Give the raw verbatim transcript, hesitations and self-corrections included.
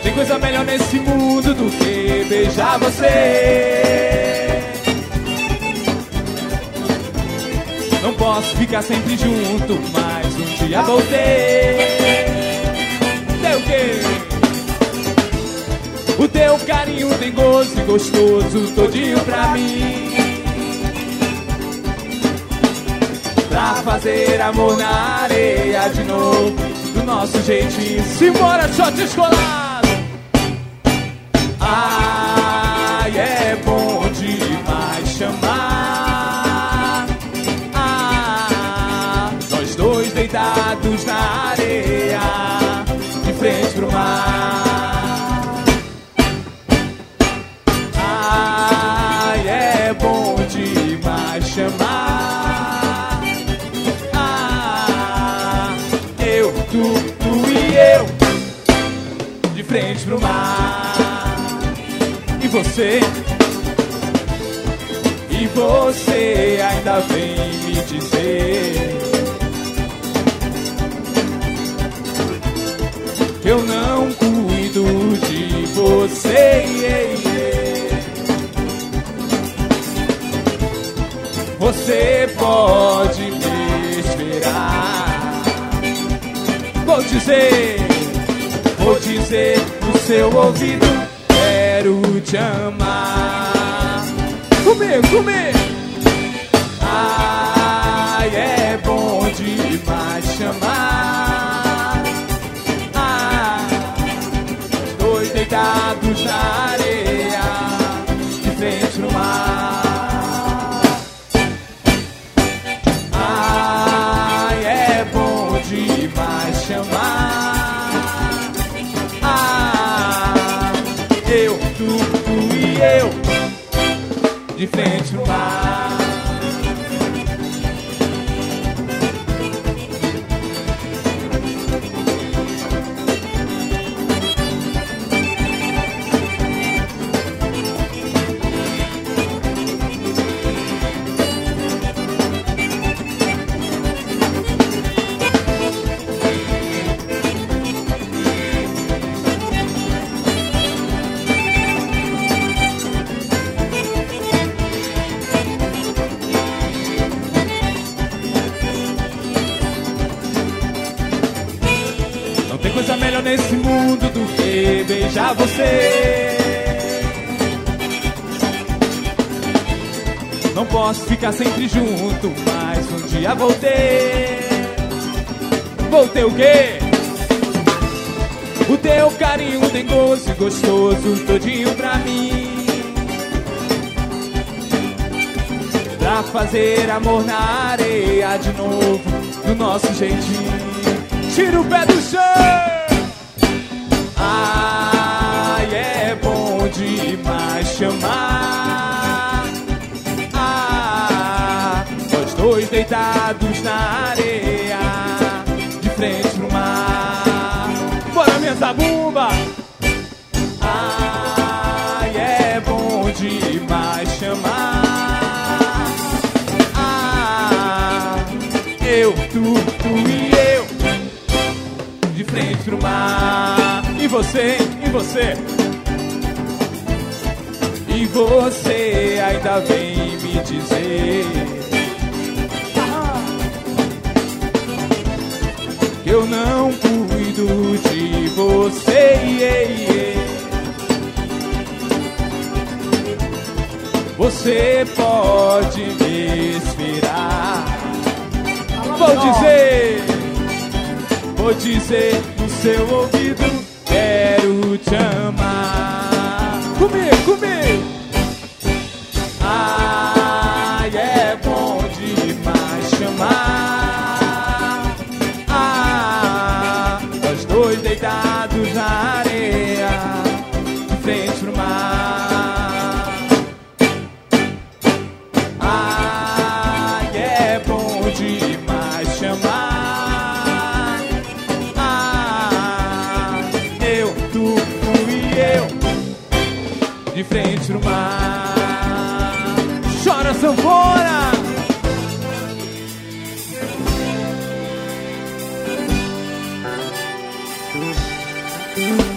Tem coisa melhor nesse mundo do que beijar você. Não posso ficar sempre junto, mas um dia voltei. Tem o quê? O teu carinho tem gosto e gostoso todinho pra mim. Pra fazer amor na areia de novo, do nosso jeitinho. Simbora, shot escolado. Ai, é bom demais chamar. Ah, nós dois deitados na areia, de frente pro mar. Ai, é bom demais chamar. Ah, eu, tu, tu e eu, de frente pro mar. E você, e você ainda vem me dizer que eu não cuido de você. Você pode me esperar. Vou dizer, vou dizer no seu ouvido, quero te amar. Comigo, comigo. Ai, é bom demais chamar. Ah, os dois deitados na areia, de frente no mar. Ai, é bom demais chamar. Ah, eu, tu, tu e eu, de frente no mar. Tem coisa melhor nesse mundo do que beijar você. Não posso ficar sempre junto, mas um dia voltei. Voltei o quê? O teu carinho tem gosto gostoso todinho pra mim. Pra fazer amor na areia de novo, do nosso jeitinho. Tira o pé do chão. Ai, é bom demais chamar. Ah, nós dois deitados na areia, de frente pro mar. Bora, minha zabumba. Ai, é bom demais chamar. Ah, eu, tu, tu e eu, de frente pro mar. E você, e você, e você ainda vem me dizer que eu não cuido de você. Você pode me esperar. Vou dizer, vou dizer no seu ouvido, quero te amar. Comigo, comigo. Ai, é bom demais chamar. Ah, nós dois deitados na areia, de frente pro mar. Ai, é bom demais chamar. Ah, eu, tu, tu e eu, de frente pro mar. Chora, sanfona! Thank you.